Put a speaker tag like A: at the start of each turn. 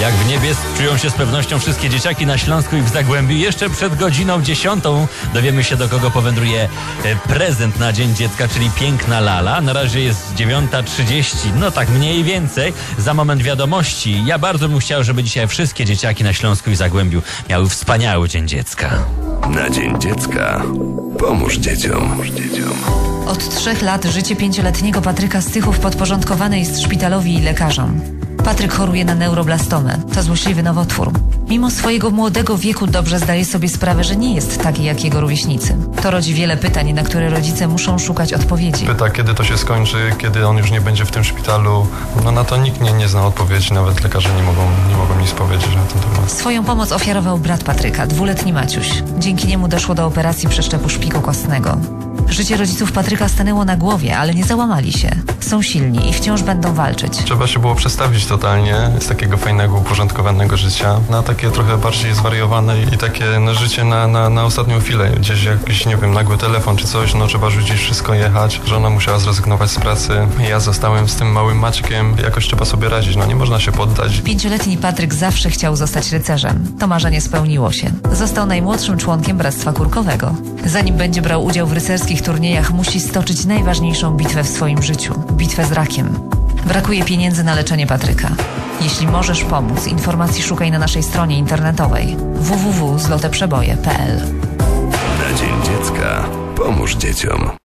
A: Jak w niebie czują się z pewnością wszystkie dzieciaki na Śląsku i w Zagłębiu. Jeszcze przed godziną 10 dowiemy się, do kogo powędruje prezent na Dzień Dziecka, czyli piękna Lala. Na razie jest 9:30, no tak mniej więcej. Za moment wiadomości. Ja bardzo bym chciał, żeby dzisiaj wszystkie dzieciaki na Śląsku i Zagłębiu miały wspaniały Dzień Dziecka.
B: Na Dzień Dziecka pomóż dzieciom.
C: Od 3 lat życie 5-letniego Patryka Stychów podporządkowane jest szpitalowi i lekarzom. Patryk choruje na neuroblastomę. To złośliwy nowotwór. Mimo swojego młodego wieku dobrze zdaje sobie sprawę, że nie jest taki jak jego rówieśnicy. To rodzi wiele pytań, na które rodzice muszą szukać odpowiedzi.
D: Pyta, kiedy to się skończy, kiedy on już nie będzie w tym szpitalu. No na to nikt nie zna odpowiedzi, nawet lekarze nie mogą nic powiedzieć na ten temat.
C: Swoją pomoc ofiarował brat Patryka, 2-letni Maciuś. Dzięki niemu doszło do operacji przeszczepu szpiku kostnego. Życie rodziców Patryka stanęło na głowie, ale nie załamali się. Są silni i wciąż będą walczyć.
D: Trzeba się było przestawić totalnie z takiego fajnego, uporządkowanego życia na takie trochę bardziej zwariowane i takie życie na ostatnią chwilę. Gdzieś jakiś, nie wiem, nagły telefon czy coś, trzeba rzucić wszystko, jechać. Żona musiała zrezygnować z pracy. Ja zostałem z tym małym Maćkiem. Jakoś trzeba sobie radzić, nie można się poddać.
C: 5-letni Patryk zawsze chciał zostać rycerzem. To marzenie spełniło się. Został najmłodszym członkiem Bractwa Kurkowego. Zanim będzie brał udział w rycerskich turniejach, musi stoczyć najważniejszą bitwę w swoim życiu. Bitwę z rakiem. Brakuje pieniędzy na leczenie Patryka. Jeśli możesz pomóc, informacji szukaj na naszej stronie internetowej www.zloteprzeboje.pl.
B: Na Dzień Dziecka pomóż dzieciom.